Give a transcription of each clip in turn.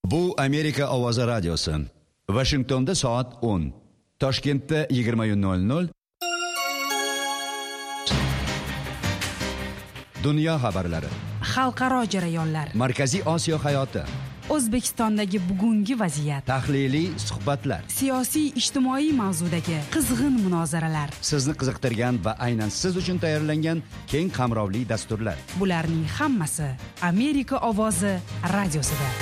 Bu Amerika ovozi radiosi. Washingtonda soat 10. Toshkentda 20:00. Dunyo xabarlari. Xalqaro jarayonlar. Markaziy Osiyo hayoti. O'zbekistondagi bugungi vaziyat. Tahliliy suhbatlar. Siyosiy ijtimoiy mavzudagi qizg'in munozaralar. Sizni qiziqtirgan va aynan siz uchun tayyorlangan keng qamrovli dasturlar. Bularning hammasi Amerika ovozi radiosida.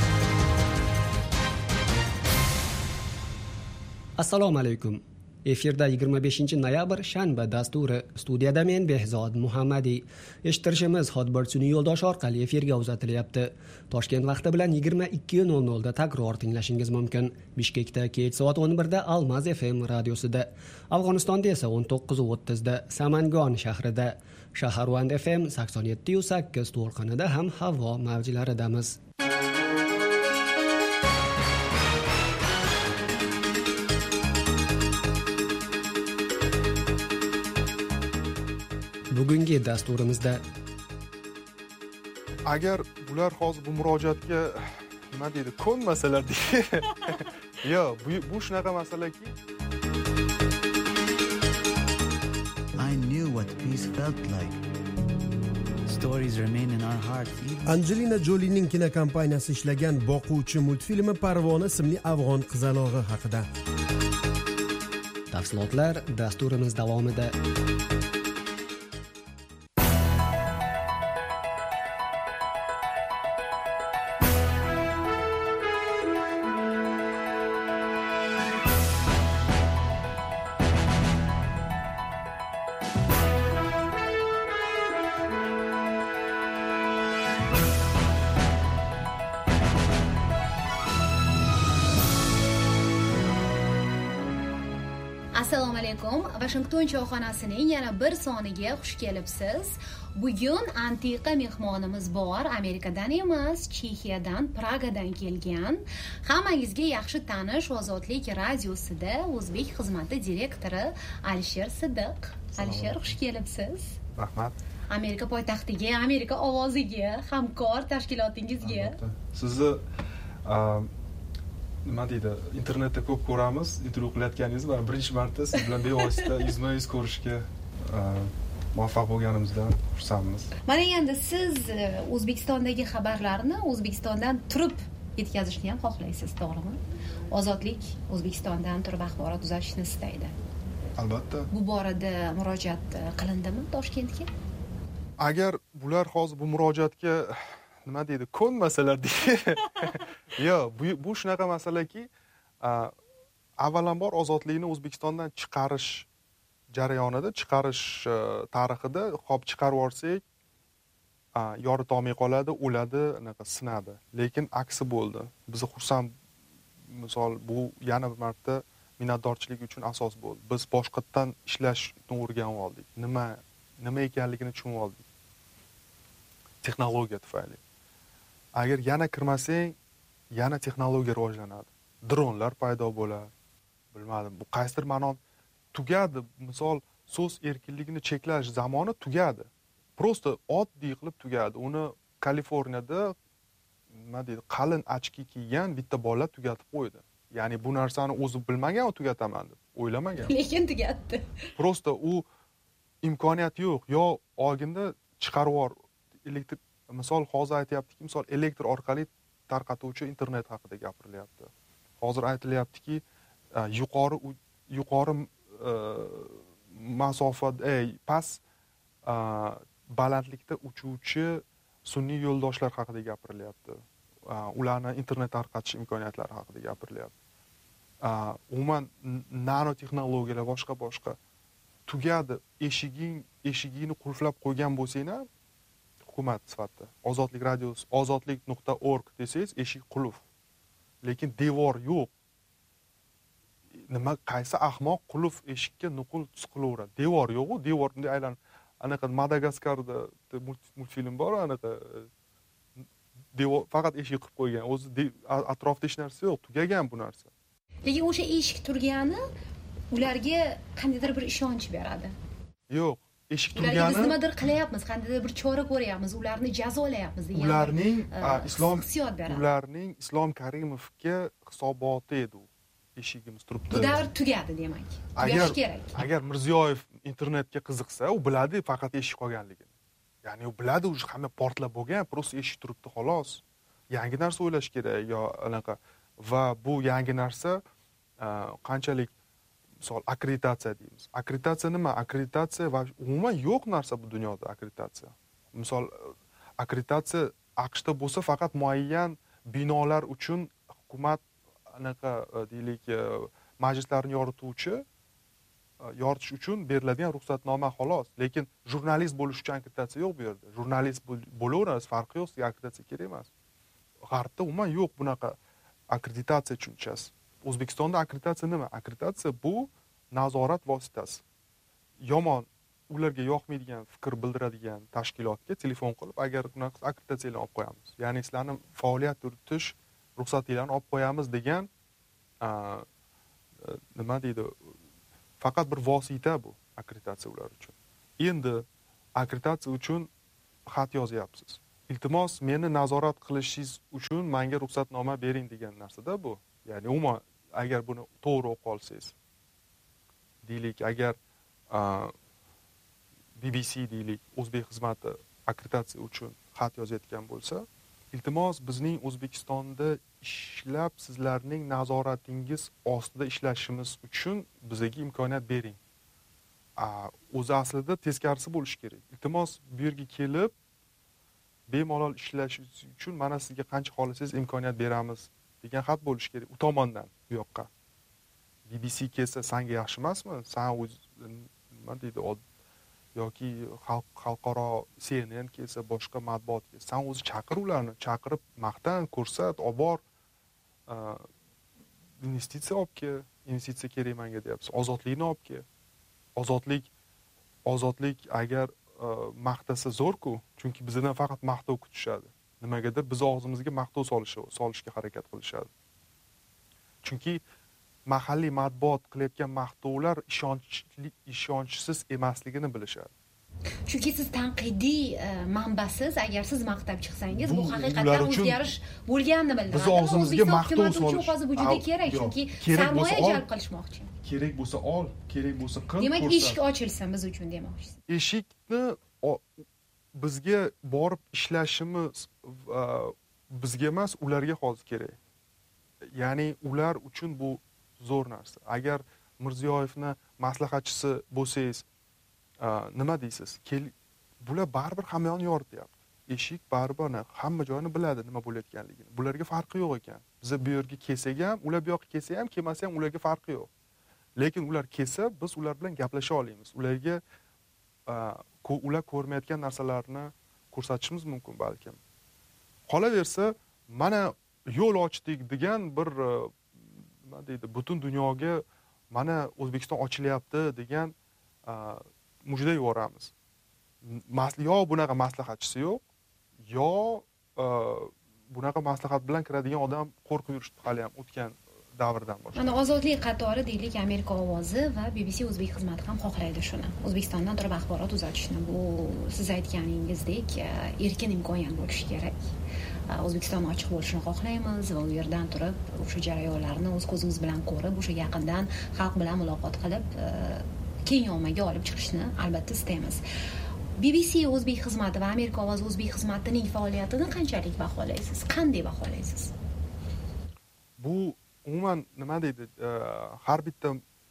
Assalomu alaykum. Efirda 25 noyabr shanba dasturi. Studiyada men Behzod Muhammadi. Eshittirishimiz Hotbirds'ning yo'ldoshi orqali efirga uzatilyapti. Toshkent vaqti bilan 22:00 da takror tinglashingiz mumkin. Bishkekda kech soat 11 da Almaz FM radiosida. Afg'onistonda esa 19:30 da Samangon shahrida. Shaharvand FM 87.8 to'lqinida ham havo mavjlaridamiz. Bugungi dasturimizda agar bular hozir bu murojaatga nima deydi, ko'nmasalar deydi. Yo, bu shunaqa masalaki. I knew what peace felt like. Stories remain in our hearts. Angelina Jolie'ning kinokompaniyasi ishlagan Boquvchi multfilmi Parvona ismli afg'on qizalog'i haqida. Tafsilotlar dasturimiz davomida. Assalomu alaykum. Washington choyxonasining yana bir soniga xush kelibsiz. Bugun antiqa mehmonimiz bor. Amerikadan emas, Chexiyadan, Pragadan kelgan. Hammangizga yaxshi tanish Ozodlik radiosida o'zbek xizmati direktori Alisher Sidiq. Alisher, xush kelibsiz. Rahmat. Amerika poytaxtiga, Amerika ovoziga, hamkor tashkilotingizga. Sizni nima deydi, internetda ko'p ko'ramiz, intervyu qilayotganingizni va birinchi marta siz bilan bevosita yuzma-yuz ko'rishga muvaffaq bo'lganimizdan xursandmiz. Mana endi siz O'zbekistondagi xabarlarni O'zbekistondan turib yetkazishni ham xohlaysiz, to'g'rimi? Ozodlik O'zbekistondan turib axborot uzatishni istaydi. Albatta. Bu borada murojaat qilindimi Toshkentga? Agar bular hozir bu murojaatga nima deydi, ko'nmasalar deydi. Yo, bu shunaqa masalaki, avvalambor ozodlikni O'zbekistondan chiqarish jarayonida, chiqarish tarixida hop chiqarib yorsak, yoritolmay qoladi, o'ladi, anaqa sinadi. Lekin aksi bo'ldi. Biz xursand, misol bu yana bir marta minnatdorchilik uchun asos bo'ldi. Biz boshqatdan ishlashni o'rganib oldik. Nima ekanligini tushunib oldik. Texnologiya tufayli. Agar yana kirmasang, yana texnologiya rivojlanadi. Dronlar paydo bo'ladi. Bilmadim, bu qaysidir ma'noda tugadi. Misol, so'z erkinligini cheklash zamoni tugadi. Prosta oddiy qilib tugadi. Uni Kaliforniyada nima deydi, qalin ochki kiygan bitta bola tugatib qo'ydi. Ya'ni bu narsani o'zi bilmagan va tugataman deb o'ylamagan. Lekin tugatdi. Prosta u imkoniyat yo'q. Yo oldinda chiqarib yubor. Elektr, misol hozir aytayaptiki, misol elektr orqali tarqatuvchi internet haqida gapirilyapti. Hozir aytilyaptiki, yuqori masofada, past balandlikda uchuvchi sun'iy yo'ldoshlar haqida gapirilyapti. Ularni internet tarqatish imkoniyatlari haqida gapirilyapti. Umuman nanotexnologiyalar boshqa tugadi. Eshigingni qulflab qo'ygan bo'lsanglar, hukumat sifatida ozodlik radiosi ozodlik.org desangiz eshik qulf. Lekin devor yo'q. Nima, qaysi ahmoq qulf eshikka nuqul qilaveradi? Devor yo'q-ku, devor bunday aylanib, anaqa Madagaskarda multfilm bor, anaqa devor faqat eshik qilib qo'ygan. O'zi atrofda hech narsa yo'q, tugagan bu narsa. Lekin o'sha eshik turgani ularga qandaydir bir ishonch beradi. Yo'q, eshik ularga biz turgani nimadir qilyapmiz, qandaydir bir chora ko'ryapmiz, ularni jazolayapmiz degan ularning hissiyot beradi. ularning Islom Karimovga hisoboti edi u. Eshigimiz turibdi. Bu davr tugadi demak. Tugashi kerak. Agar Mirziyoyev internetga qiziqsa, u biladi faqat eshik qolganligini. Ya'ni u biladi, u hamma portlab bo'lgan, просто eshik turibdi xolos. Yangi narsa o'ylash kerak yo anaqa. Va bu yangi narsa qanchalik misol akkreditatsiya deymiz. Akkreditatsiya nima? Akkreditatsiya va umuman yo'q narsa bu dunyoda akkreditatsiya. Misol akkreditatsiya AQShda bo'lsa faqat muayyan binolar uchun hukumat anaqa deylik majlislarni yoritish uchun beriladigan ruxsatnoma xolos. Lekin jurnalist bo'lish uchun akkreditatsiya yo'q bu yerda. Jurnalist bo'laverasiz, farqi yo'q, sizga akkreditatsiya kerak emas. G'arbda umuman yo'q bunaqa akkreditatsiya tushunchasi. O'zbekistonda akkreditatsiya nima? Akkreditatsiya bu nazorat vositasi. Yomon, ularga yoqmaydigan fikr bildiradigan tashkilotga telefon qilib, agar bunaqa akkreditatsiyalarni olib qo'yamiz. Ya'ni sizlarni faoliyat yuritish ruxsatinglarni olib qo'yamiz degan nima deydi? Faqat bir vosita bu akkreditatsiya ular uchun. Endi akkreditatsiya uchun xat yozyapsiz. Iltimos, meni nazorat qilishingiz uchun menga ruxsatnoma bering degan narsada bu. Ya'ni umuman agar buni to'g'ri o'qib olsangiz, deylik, agar BBC deylik, o'zbek xizmati akkreditatsiya uchun xat yozayotgan bo'lsa, iltimos bizning O'zbekistonda ishlab sizlarning nazoratingiz ostida ishlashimiz uchun bizga imkoniyat bering. O'zi aslida teskarisi bo'lishi kerak. Iltimos bu yerga kelib bemalol ishlash uchun mana sizga qancha xohlasangiz imkoniyat beramiz degan xat bo'lishi kerak u tomondan bu yoqqa. BBC kelsa senga yaxshi emasmi? Sen o'z nima deydi, yoki xalqaro CNN kelsa, boshqa matbuot kelsa, sen o'zi chaqir ularni, chaqirib maqtan, ko'rsat, olib bor. Investitsiya olib kel, investitsiya kerak menga deyapsiz. Ozodlikni olib kel. Ozodlik agar maqtasa zo'r-ku, chunki bizdan faqat maqtov kutishadi. Nimagadir biz og'zimizga maqtov solishga harakat qilishadi. Chunki mahalliy matbuot qilayotgan maqtovlar ishonchsiz emasligini bilishadi. Chunki siz tanqidiy manbasiz, agar siz maqtab chiqsangiz, bu haqiqatan o'zgarish bo'lganini bildiradi. Biz og'zimizga maqtov solish hozir bu juda kerak, chunki sarmoya jalb qilishmoqchi. Kerak bo'lsa ol, kerak bo'lsa qil. Demak, eshik ochilsin biz uchun demoqchisiz. Eshikni bizga borib ishlashimiz bizga emas, ularga hozir kerak. Ya'ni ular uchun bu zo'r narsa. Agar Mirziyoyevni maslahatchisi bo'lsangiz, nima deysiz? Bular baribir hamma yoqni yorityapti. Eshik baribir hamma joyini biladi nima bo'layotganligini. Bularga farqi yo'q ekan. Biz bu yerga kelsak ham, ular bu yoqqa kelsa ham, kelmasa ham ularga farqi yo'q. Lekin ular kelsa, biz ular bilan gaplasha olamiz. Ularga ular ko'rmayotgan narsalarni ko'rsatishimiz mumkin balkim. Qolaversa, mana yo'l ochdik degan bir nima deydi, butun dunyoga mana O'zbekiston ochilyapti degan mujda yuboramiz. Yo bunaqa maslahatchisi yo'q, yo bunaqa maslahat bilan kiradigan odam qo'rqib yurishdi hali ham o'tgan davrdan boshlab. Mana ozodlik qatori deylik, Amerika ovozi va BBC o'zbek xizmati ham xohlaydi shuni. O'zbekistondan turib axborot uzatishni. Bu siz aytganingizdek erkin imkoniyat bo'lishi kerak. O'zbekiston ochiq bo'lishini xohlaymiz va u yerdan turib o'sha jarayonlarni o'z ko'zimiz bilan ko'rib, o'sha yaqindan xalq bilan muloqot qilib, keng ommaga olib chiqishni albatta istaymiz. BBC o'zbek xizmati va Amerika ovozi o'zbek xizmatining faoliyatini qanchalik baholaysiz? Qanday baholaysiz? Bu umuman nima deydi, har bitta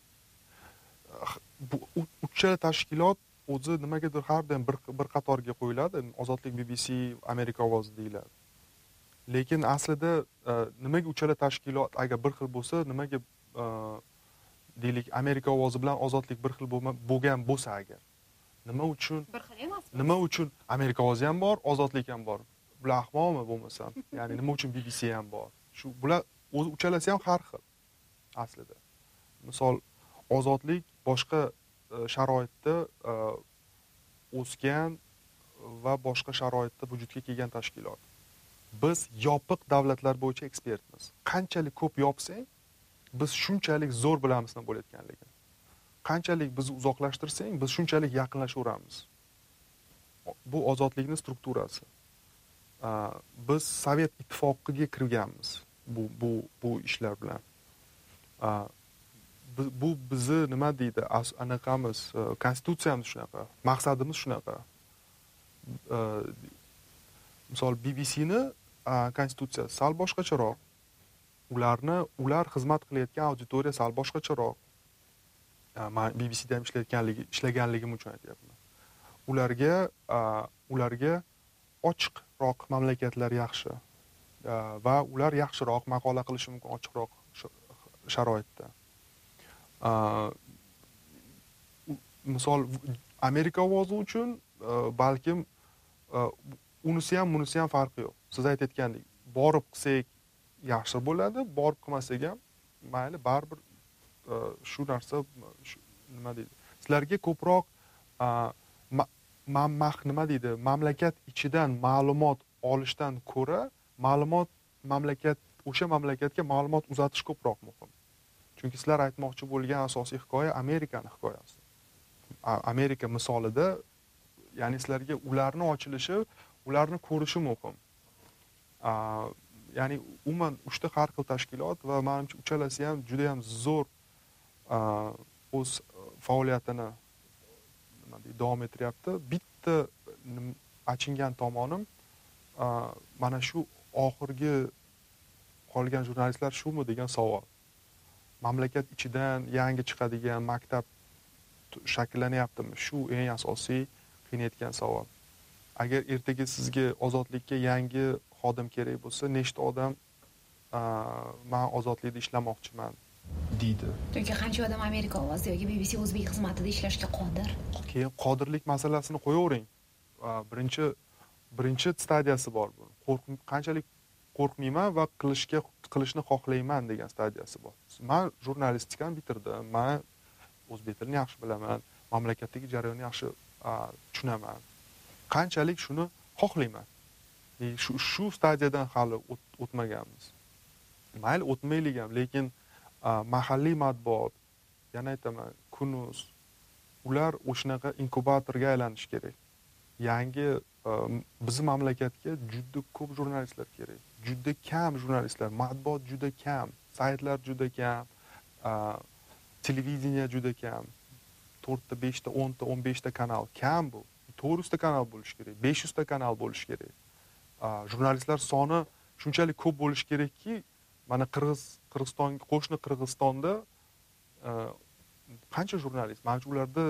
uchala tashkilot o'zi nimagadir har doim bir qatorga qo'yiladi. Ozodlik, BBC, Amerika ovozi deyiladi. Lekin aslida nimaga uchala tashkilot agar bir xil bo'lsa, nimaga deylik Amerika ovozi bilan ozodlik bir xil bo'lgan bo'lsa agar, nima uchun bir xil emas? Nima uchun Amerika ovozi ham bor, ozodlik ham bor? Bular ahmoqmi bo'lmasam? Ya'ni nima uchun BBC ham bor? Shu bular o'zi uchalasi ham har xil aslida. Misol ozodlik boshqa sharoitda o'sgan va boshqa sharoitda vujudga kelgan tashkilot. Biz yopiq davlatlar bo'yicha ekspertmiz. Qanchalik ko'p yopsang, biz shunchalik zo'r bilamiz nima bo'layotganligini. qanchalik bizni uzoqlashtirsang, biz shunchalik yaqinlashaveramiz. Bu ozodlikning strukturasi. Biz Sovet ittifoqiga kirganmiz bu ishlar bilan. Bu bizni nima deydi? Anaqamiz, konstitutsiyamiz shunaqa, maqsadimiz shunaqa. Misol BBC ni konstitutsiyasi sal boshqacharoq. Ular xizmat qilayotgan auditoriya sal boshqacharoq. Men BBCda ham ishlaganligim uchun aytyapman. Ularga ochiqroq mamlakatlar yaxshi va ular yaxshiroq maqola qilishi mumkin ochiqroq sharoitda. Misol Amerika ovozi uchun balkim unisi ham farqi yo'q. Siz aytayotgandek, borib qilsak yaxshi bo'ladi, borib qilmasak ham mayli, baribir shu narsa nima deydi? Sizlarga ko'proq nima deydi? Mamlakat ichidan ma'lumot olishdan ko'ra, o'sha mamlakatga ma'lumot uzatish ko'proq muhim. Chunki sizlar aytmoqchi bo'lgan asosiy hikoya Amerikani hikoyasi. Amerika misolida, ya'ni sizlarga ularning ochilishi, ularni ko'rishi muhim. Ya'ni umuman 3 ta har xil tashkilot va menimcha uchalasi ham juda ham zo'r o'z faoliyatini davom ettiryapti. Bitta achingan tomonim mana shu oxirgi qolgan jurnalistlar shumi degan savol. Mamlakat ichidan yangi chiqadigan maktab shakllanyaptimi? Shu eng asosiy qiynayotgan savol. Agar ertaga sizga ozodlikka yangi xodim kerak bo'lsa, nechta odam men ozodlikda ishlamoqchiman deydi. Yoki qancha odam Amerika ovozida yoki BBC o'zbek xizmatida ishlashga qodir? Keyin qodirlik masalasini qo'yavering. Birinchi stadiyasi bor bu. Qanchalik qo'rqmayman va qilishni xohlayman degan stadiyasi bor. Men jurnalistikani bitirdim. Men o'zbek tilini yaxshi bilaman, mamlakatdagi jarayonni yaxshi tushunaman. Qanchalik shuni xohlayman. Shu stadiyadan hali o'tmaganmiz. Mayli o'tmaylik ham, lekin mahalliy matbuot, yana aytaman, Kunuz, ular o'shanaqa inkubatorga aylanish kerak. Yangi bizning mamlakatga juda ko'p jurnalistlar kerak. Juda kam jurnalistlar, matbuot juda kam, saytlar juda kam, televideniya juda kam. 4 ta, 5 ta, 10 ta, 15 ta kanal kam bu. 400 ta kanal bo'lish kerak, 500 ta kanal bo'lish kerak. Jurnalistlar soni shunchalik ko'p bo'lish kerakki, mana qo'shni Qirg'izistonda qancha jurnalist? Mana ularda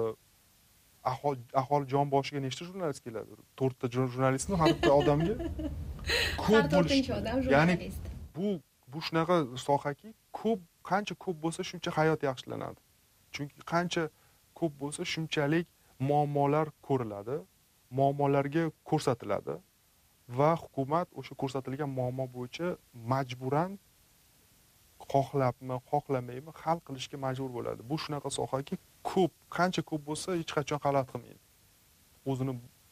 aholi jon boshiga nechta jurnalist keladi? 4 ta jurnalistni har bitta odamga ko'p bo'lish. Ya'ni bu shunaqa sohaki, qancha ko'p bo'lsa shuncha hayot yaxshilanadi. Chunki qancha ko'p bo'lsa shunchalik muammolar ko'riladi, muammolarga ko'rsatiladi va hukumat o'sha ko'rsatilgan muammo bo'yicha majburan xohlabmi, xohlamaymi hal qilishga majbur bo'ladi. Bu shunaqa sohaki, qancha ko'p bo'lsa hech qachon g'alati qilmaydi. O'zini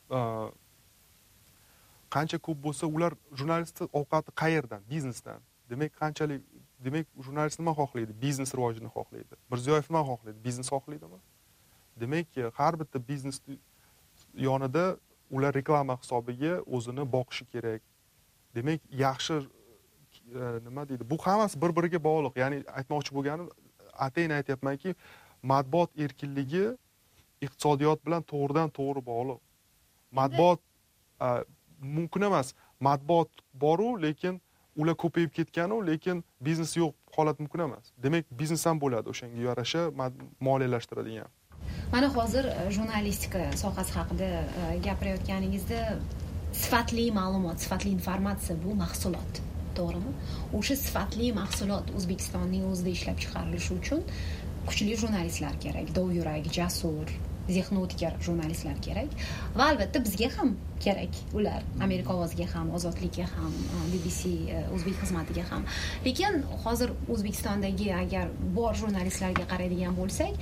qancha ko'p bo'lsa ular jurnalistning ovqati qayerdan? Biznesdan. Demak jurnalist nima xohlaydi? Biznes rivojini xohlaydi. Mirziyoyev nima xohlaydi? Biznes xohlaydimi? Demak, har bitta biznes yonida ular reklama hisobiga o'zini boqishi kerak. Demak, yaxshi nima deydi? Bu hammasi bir-biriga bog'liq. Ya'ni aytmoqchi bo'lganim, atayin aytayapmanki, matbuot erkinligi iqtisodiyot bilan to'g'ridan-to'g'ri bog'liq. Matbuot mumkin emas. Matbuot bor-u, lekin ular ko'payib ketgan-u, lekin biznes yo'q holat mumkin emas. Demak, biznes ham bo'ladi o'shanga yarasha moliyalashtiradigan. Mana hozir jurnalistika sohasi haqida gapirayotganingizda sifatli ma'lumot, sifatli informatsiya bu mahsulot, to'g'rimi? O'sha sifatli mahsulot O'zbekistonning o'zida ishlab chiqarilishi uchun kuchli jurnalistlar kerak, dovyurak, jasur, zehni o'tkir jurnalistlar kerak va albatta bizga ham kerak ular. Amerika ovoziga ham, ozodlikka ham, BBC o'zbek xizmatiga ham. Lekin hozir O'zbekistondagi agar bor jurnalistlarga qaraydigan bo'lsak,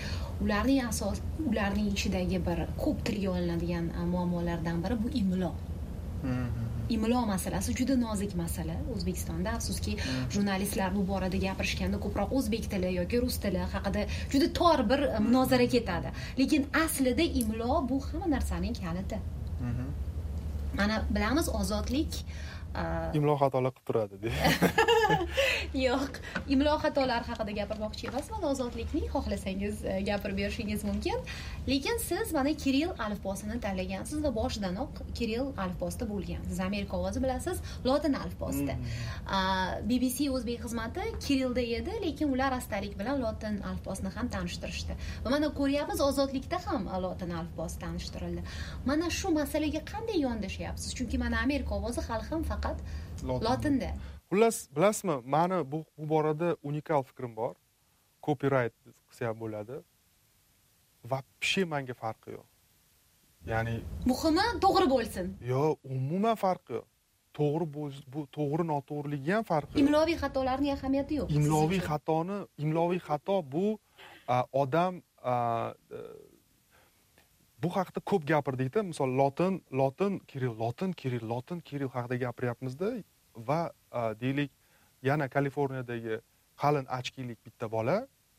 ularning ichidagi bir ko'p tilga olinadigan muammolardan biri bu imlo. imlo masalasi juda nozik masala O'zbekistonda. Afsuski, jurnalistlar bu borada gapirishganda ko'proq o'zbek tili yoki rus tili haqida juda tor bir munozara ketadi. Lekin aslida imlo bu hamma narsaning kaliti. Mana bilamiz, ozodlik imlo xatolar qilib turadi. Yo'q, imlo xatolari haqida gapirmoqchi emasman. Ozodlikning xohlasangiz gapirib berishingiz mumkin. Lekin siz mana Kirill alifbosini tanlagansiz va boshidanoq Kirill alifbosida bo'lgansiz. Amerika ovozi bilasiz, lotin alifbosida. BBC o'zbek xizmati Kirillda edi, lekin ular astalik bilan lotin alifbosini ham tanishtirishdi. Va mana ko'ryapmiz, ozodlikda ham lotin alifbosi tanishtirildi. Mana shu masalaga qanday yondashyapsiz? Chunki mana Amerika ovozi hali ham faqat lotinda. Xullas, bilasizmi, meni bu borada unikal fikrim bor. Copyright qilsa ham bo'ladi. Va pishi menga farqi yo'q. Ya'ni muhimi to'g'ri bo'lsin. Yo'q, umuman farqi yo'q. To'g'ri bu to'g'ri noto'g'riligi ham farqi yo'q. Imloviy xatolarning ahamiyati yo'q. Imloviy xato bu odam bu haqida ko'p gapirdik-da. Misol lotin Kirill haqida gapiryapmiz-da va deylik yana Kaliforniyadagi qalin ochkilik bitta bola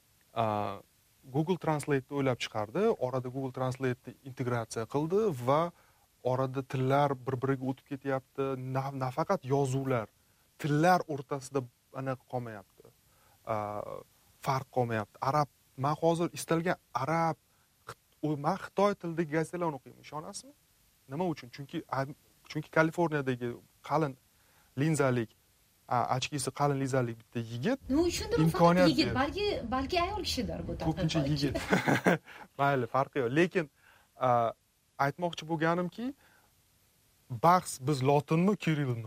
Google Translate o'ylab chiqardi. Orada Google Translate integratsiya qildi va orada tillar bir-biriga o'tib ketyapti. Nafaqat yozuvlar, tillar o'rtasida ana qolmayapti. Farq qolmayapti. Men hozir istalgan arab, men xitoy tilidagi gazetalarni o'qiyman. Ishonasizmi? Nima uchun? Chunki Kaliforniyadagi qalin linzalik, ochkisi qalin linzalik bitta yigit. Nima uchundir faqat yigit, balki ayol kishidir bu taqdir. Ko'pincha yigit. Mayli, farqi yo'q. Lekin aytmoqchi bo'lganimki, bahs biz lotinmi, Kirillmi?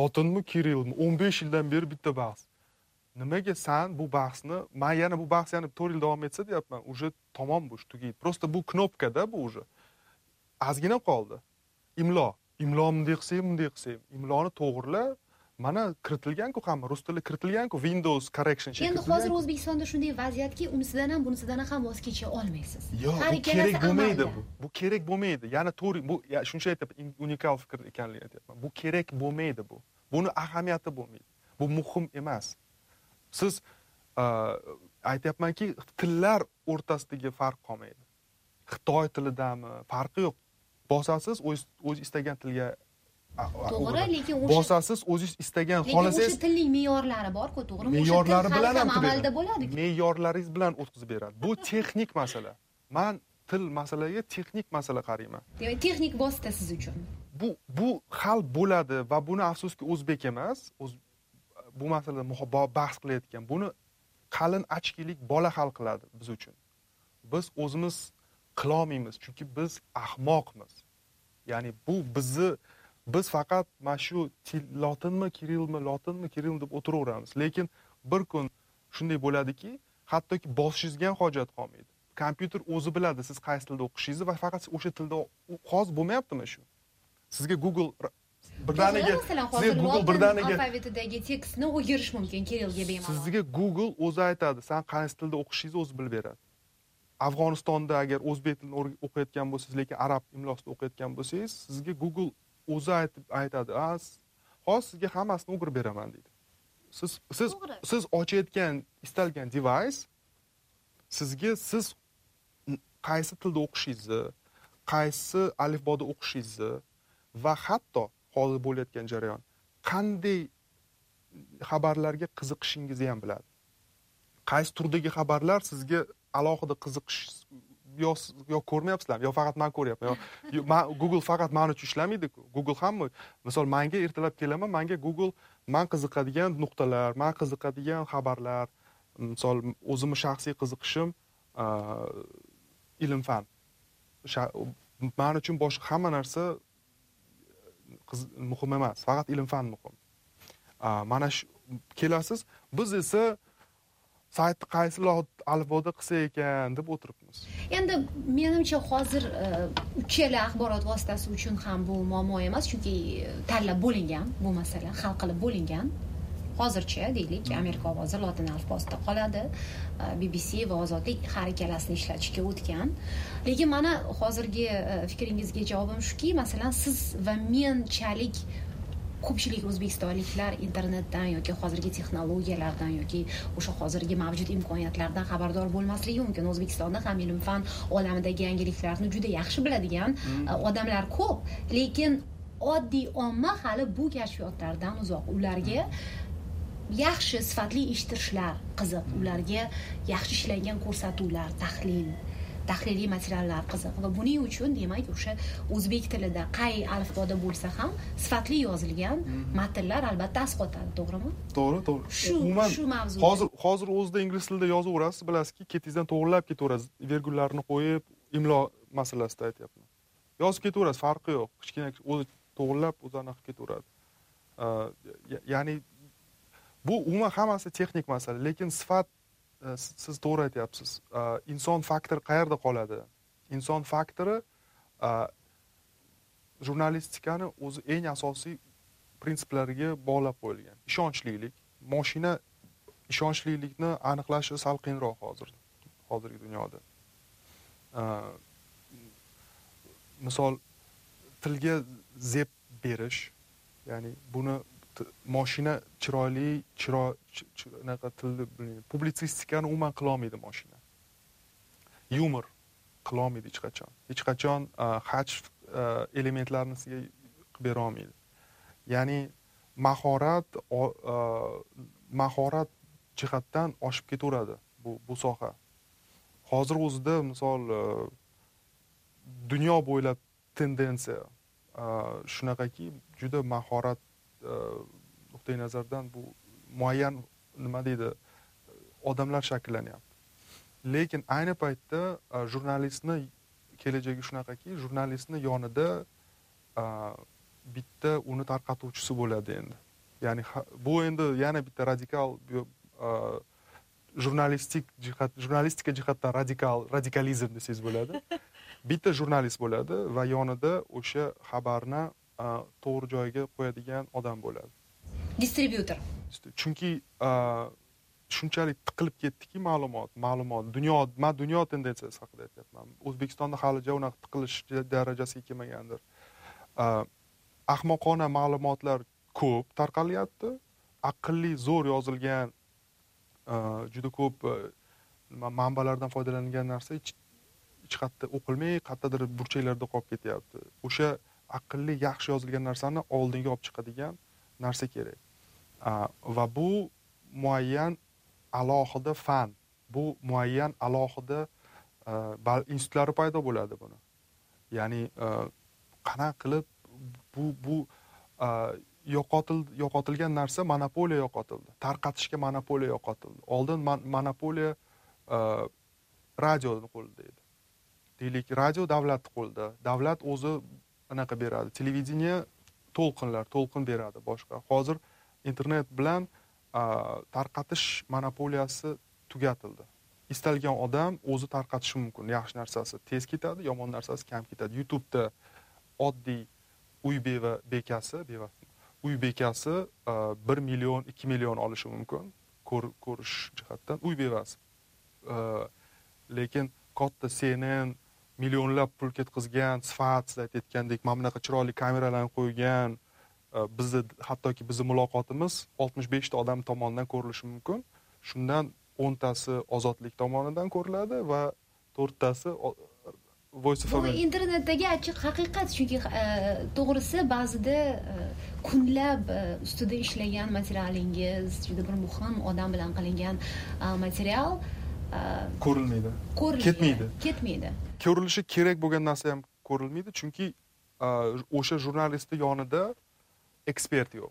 15 yildan beri bitta bahs. Nimaga sen bu bahsni, men yana bu bahs yana 4 yil davom etsa deyapman, uje tamom bu tugaydi. Prosta bu knopkada bu uje. Ozgina qoldi. Imlomni deqsam, imloni to'g'rila. Mana kiritilgan-ku hamma, rus tili kiritilgan-ku, Windows correction shekli. Endi hozir O'zbekistonda shunday vaziyatki, unisidan ham bunisidan ham voz kecha olmaysiz. Yo'q, bu kerak bo'lmaydi bu. Bu kerak bo'lmaydi. Yana to'g'ri, bu shuncha aytib, unikal fikr ekanligini aytyapman. Bu kerak bo'lmaydi bu. Buni ahamiyati bo'lmaydi. Bu muhim emas. Siz aytyapmanki, tillar o'rtasidagi farq qolmaydi. Xitoy tilidami, farqi yo'q. Bosasiz, o'z istagan tilga to'g'ri, lekin bosasiz, o'zingiz istagan xolasangiz. Lekin tilning me'yorlari bor-ku, to'g'rimi? Me'yorlari bilan ham amalda bo'ladi. Me'yorlaringiz bilan o'tkazib beradi. Bu texnik masala. Men til masalaga texnik masala qarayman. Demak, texnik vosita siz uchun. Bu hal bo'ladi va buni afsuski o'zbek emas, bu masalada bahs qilayotgan. Buni qalin ochkilik bola hal qiladi biz uchun. Biz o'zimiz qila olmaymiz, chunki biz ahmoqmiz. Ya'ni bu biz faqat mana shu lotinmi, Kirillmi deb o'tiraveramiz. Lekin bir kun shunday bo'ladiki, hattoki bosishingizga ham hojat qolmaydi. Kompyuter o'zi biladi siz qaysi tilda o'qishingizni va faqat o'sha tilda hozir bo'lmayaptimi shu? Sizga Google alfavitidagi tekstni o'girish mumkin Kirillga bemalol. Sizga Google o'zi aytadi, sen qaysi tilda o'qishingizni o'zi bilib beradi. Afg'onistonda agar o'zbek tilini o'qiyotgan bo'lsangiz, lekin arab imlosida o'qiyotgan bo'lsangiz, sizga Google o'zi aytadi, hozir sizga hammasini o'girib beraman deydi. Siz ochayotgan istalgan device sizga siz qaysi tilda o'qishingizni, qaysi alifboda o'qishingizni va hatto hozir bo'layotgan jarayon qanday xabarlarga qiziqishingizni ham biladi. Qaysi turdagi xabarlar sizga alohida qiziqish yo ko'rmayapsizlar, yo faqat men ko'ryapman. Google faqat men uchun ishlamaydi-ku. Google hamma, misol menga ertalab kelaman, menga Google men qiziqadigan nuqtalar, men qiziqadigan xabarlar, misol o'zimning shaxsiy qiziqishim ilm-fan. Men uchun boshqa hamma narsa muhim emas, faqat ilm-fan muhim. Mana shu kelasiz, biz esa saytni qaysi alifboda qilsa ekan deb o'tiribmiz. Endi menimcha hozir uchala axborot vositasi uchun ham bu muammo emas, chunki tanlab bo'lingan bu masala, hal qilib bo'lingan. Hozircha deylik, Amerika ovozi lotin alifbosida qoladi, BBC va Ozodlik har ikkalasini ishlatishga o'tgan. Lekin mana hozirgi fikringizga javobim shuki, masalan, siz va menchalik ko'pchilik o'zbekistonliklar internetdan yoki hozirgi texnologiyalardan yoki o'sha hozirgi mavjud imkoniyatlardan xabardor bo'lmasligi mumkin. O'zbekistonda ham ilm-fan olamidagi yangiliklarni juda yaxshi biladigan odamlar ko'p, lekin oddiy omma hali bu kashfiyotlardan uzoq. Ularga yaxshi sifatli eshittirishlar qiziq, ularga yaxshi ishlangan ko'rsatuvlar, tahliliy materiallar qiziq va buning uchun demak o'sha o'zbek tilida qay alifboda bo'lsa ham sifatli yozilgan matnlar albatta asqotadi, to'g'rimi? To'g'ri. Shu mavzu. Hozir o'zida ingliz tilida yozib bilasizki, ketingizdan to'g'rilab ketaverasiz, virgullarni qo'yib, imlo masalasida aytyapman. Yozib ketaverasiz, farqi yo'q. Kichkina o'zi to'g'rilab, o'zini qilib ketaveradi. Ya'ni bu umuman hammasi texnik masala, lekin sifat siz to'g'ri aytyapsiz. Inson faktori qayerda qoladi? Inson faktori jurnalistikani o'zi eng asosiy prinsiplariga bog'lab qo'yilgan. Ishonchlilik. Mashina ishonchlilikni aniqlashi sal qiyinroq hozirgi dunyoda. Misol tilga zeb berish, ya'ni buni mashina chiroyli, anaqa tilni publitsistikani umuman qila olmaydi mashina. Yumor qila olmaydi hech qachon. Hech qachon hajv elementlarini sizga qilib bera olmaydi. Ya'ni mahorat jihatdan oshib ketaveradi bu soha. Hozir o'zida misol dunyo bo'ylab tendensiya shunaqaki, juda mahorat nuqtai nazardan bu muayyan nima deydi, odamlar shakllanyapti. Lekin ayni paytda jurnalistni kelajagi shunaqaki, jurnalistni yonida bitta uni tarqatuvchisi bo'ladi endi. Ya'ni bu endi yana bitta radikal jurnalistika jihatdan radikalizm desangiz bo'ladi. Bitta jurnalist bo'ladi va yonida o'sha xabarni to'g'ri joyga qo'yadigan odam bo'ladi. Distributor. Chunki shunchalik tiqilib ketdiki ma'lumot, dunyo tendensiyasi haqida aytyapman. O'zbekistonda hali unaqa tiqilish darajasiga kelmagandir. Ahmoqona ma'lumotlar ko'p tarqalyapti. Aqlli, zo'r yozilgan juda ko'p manbalardan foydalangan narsa hech qayerda o'qilmay, qayerdadir burchaklarda qolib ketyapti. O'sha aqlli, yaxshi yozilgan narsani oldinga olib chiqadigan narsa kerak. Va bu muayyan alohida fan, bu muayyan alohida institutlari paydo bo'ladi buni. Ya'ni qanaqa qilib bu yo'qotilgan narsa, monopoliya yo'qotildi. Tarqatishga monopoliya yo'qotildi. Oldin monopoliya radioning qo'lida edi. Deylik, radio davlat qo'lida. Davlat o'zi anaqa beradi. Televideniya to'lqin beradi boshqa. Hozir internet bilan tarqatish monopoliyasi tugatildi. Istalgan odam o'zi tarqatishi mumkin. Yaxshi narsasi tez ketadi, yomon narsasi kam ketadi. YouTube'da oddiy uy bekasi 1 million, 2 million olishi mumkin ko'rish jihatdan uy bevasi. Lekin katta CNN millionlab pul ketkazgan, sifat siz aytgandek, mana bunaqa chiroyli kameralarni qo'ygan, hattoki bizning muloqotimiz 65 ta odam tomonidan ko'rilishi mumkin. Shundan 10 tasi ozodlik tomonidan ko'riladi va 4 tasi Voice of America. Bu internetdagi ochiq haqiqat, chunki to'g'risi ba'zida kunlab ustida ishlagan materialingiz, juda bir muhim odam bilan qilingan material ko'rilmaydi. Ketmaydi. Ko'rilishi kerak bo'lgan narsa ham ko'rilmaydi, chunki o'sha jurnalistning yonida ekspert yo'q.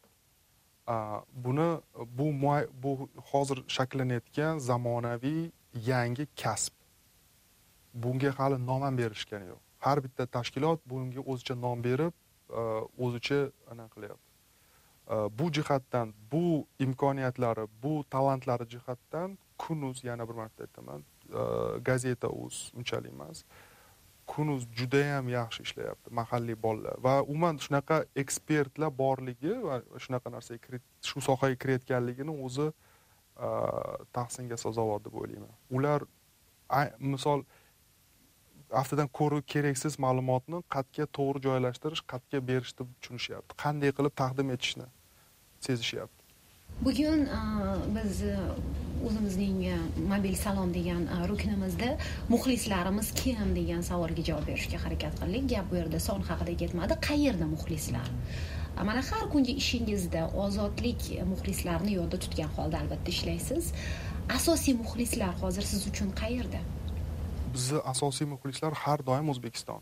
Bu hozir shakllanayotgan zamonaviy yangi kasb. Bunga hali nom ham berishgani yo'q. Har bitta tashkilot bunga o'zicha nom berib, o'zicha aniq qilyapti. Bu jihatdan, bu imkoniyatlari, bu talantlari jihatdan Kunuz, yana bir marta aytaman, Gazeta.uz unchalik emas. Kunuz juda ham yaxshi ishlayapti, mahalliy bolalar va umuman shunaqa ekspertlar borligi va shunaqa narsaga shu sohaga kirayotganligini o'zi tahsinga sazovor deb o'ylayman. Ular misol aftidan ko'ra keraksiz ma'lumotni qayerga to'g'ri joylashtirish, qayerga berish deb tushunishyapti. Qanday qilib taqdim etishni sezishyapti. Bugun biz o'zimizning mobil salom degan ruknimizda muxlislarimiz kim degan savolga javob berishga harakat qildik. Gap bu yerda son haqida ketmadi. Qayerda muxlislar? Mana har kungi ishingizda ozodlik muxlislarini yodda tutgan holda albatta ishlaysiz. Asosiy muxlislar hozir siz uchun qayerda? Bizni asosiy muxlislar har doim O'zbekiston.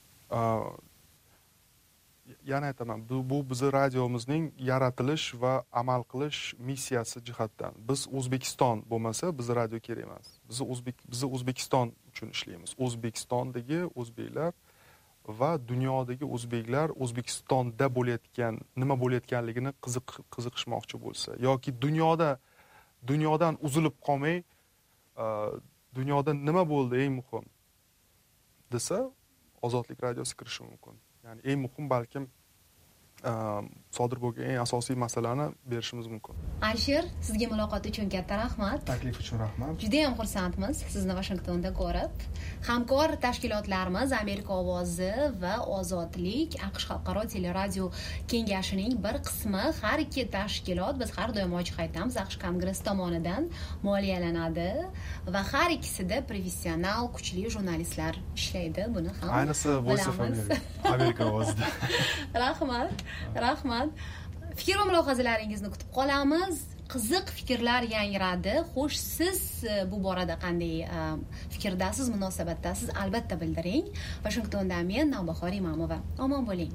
Yana aytaman, bu bizning radiomizning yaratilish va amal qilish missiyasi jihatdan. Biz O'zbekiston bo'lmasa, bizning radio kerak emas. Biz O'zbekiston uchun ishlaymiz. O'zbekistondagi o'zbeklar va dunyodagi o'zbeklar O'zbekistonda nima bo'layotganligini qiziqishmoqchi bo'lsa yoki dunyodan uzilib qolmay, dunyoda nima bo'ldi eng muhim desa, Ozodlik radiosi kirishi mumkin. Ya'ni eng muhim balkim sodir bo'lgan eng asosiy masalani berishimiz mumkin. Alisher, sizga muloqot uchun katta rahmat. Taklif uchun rahmat. Juda ham xursandmiz sizni Washingtonda ko'rib. Hamkor tashkilotlarimiz Amerika ovozi va Ozodlik AQSh xalqaro teleradio kengashining bir qismi, har ikki tashkilot biz har doim ochiq aytamiz, AQSh Kongress tomonidan moliyalanadi va har ikkisida professional, kuchli jurnalistlar ishlaydi. Buni ham ayniqsa Voice of America ovozida. Rahmat. Fikr va mulohazalaringizni kutib qolamiz. Qiziq fikrlar yangradi. Xo'sh, siz bu borada qanday fikrdasiz, munosabatdasiz? Albatta bildiring. Washingtondan men Navbahor Imamova. Omon bo'ling.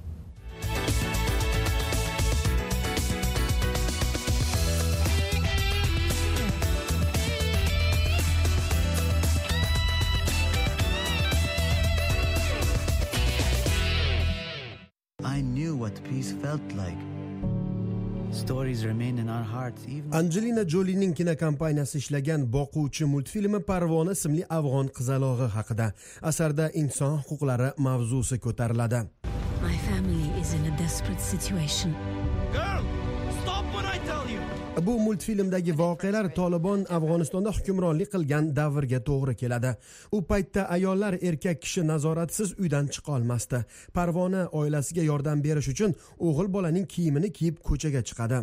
I knew what peace felt like. Stories remain in our hearts even. Angelina Jolie'ning kinokompaniyasi ishlagan boquvchi multfilmi Parvona ismli afg'on qizalog'i haqida. Asarda inson huquqlari mavzusi ko'tariladi. My family is in a desperate situation. Girl, stop what I tell you. Bu multfilmdagi voqealar Tolibon Afg'onistonda hukmronlik qilgan davrga to'g'ri keladi. U paytda ayollar erkak kishi nazoratsiz uydan chiqa olmasdi. Parvona oilasiga yordam berish uchun o'g'il bolaning kiyimini kiyib ko'chaga chiqadi.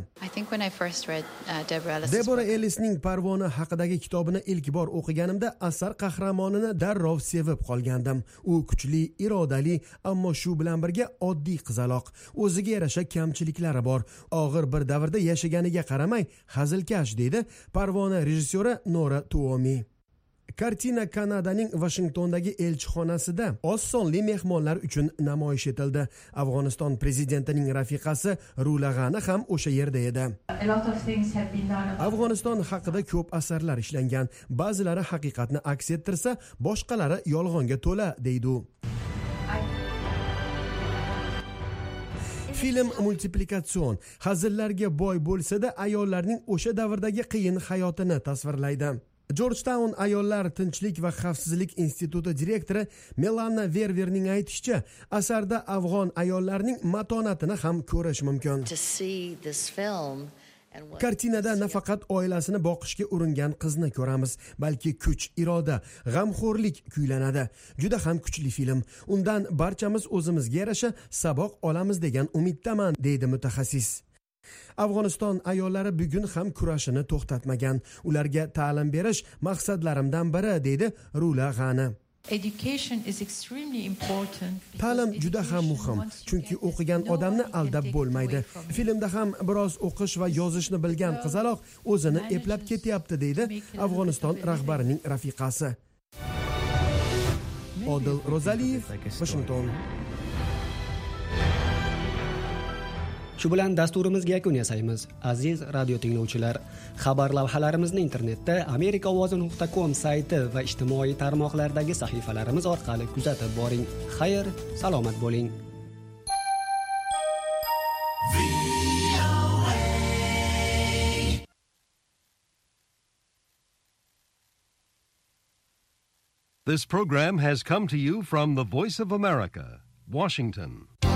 Deborah Ellisning Parvona haqidagi kitobini ilk bor o'qiganimda asar qahramonini darrov sevib qolgandim. U kuchli, irodali, ammo shu bilan birga oddiy qizaloq. O'ziga yarasha kamchiliklari bor. Og'ir bir davrda yashaganiga qaramay hazilkash deydi Parvona rejissyori Nora Tuomi. Kartina Kanadaning Washingtondagi elchixonasida oz sonli mehmonlar uchun namoyish etildi. Afg'oniston prezidentining rafiqasi Rula G'ani ham o'sha yerda edi. Afg'oniston haqida ko'p asarlar ishlangan. Ba'zilari haqiqatni aks ettirsa, boshqalari yolg'onga to'la deydi u. Film multiplikatsion, hazillarga boy bo'lsa-da, ayollarning o'sha davrdagi qiyin hayotini tasvirlaydi. Georgetown ayollar tinchlik va xavfsizlik instituti direktori Melana Ververning aytishicha, asarda afg'on ayollarning matonatini ham ko'rish mumkin. Kartinada nafaqat oilasini boqishga uringan qizni ko'ramiz, balki kuch, iroda, g'amxo'rlik kuylanadi. Juda ham kuchli film. Undan barchamiz o'zimizga yarasha saboq olamiz degan umiddaman, deydi mutaxassis. Afg'oniston ayollari bugun ham kurashini to'xtatmagan. Ularga ta'lim berish maqsadlarimdan biri, deydi Rula G'ani. Ta'lim juda ham muhim, chunki o'qigan odamni aldab bo'lmaydi. Filmda ham biroz o'qish va yozishni bilgan qizaloq o'zini eplab ketyapti, deydi Afg'oniston rahbarining rafiqasi. Odil Rozaliyev, Washington. Shu bilan dasturimizga yakun yasaymiz. Aziz radio tinglovchilar, xabar lavhalarimizni internetda amerikaovozi.com sayti va ijtimoiy tarmoqlardagi sahifalarimiz orqali kuzatib boring. Xayr, salomat bo'ling. This program has come to you from the Voice of America, Washington.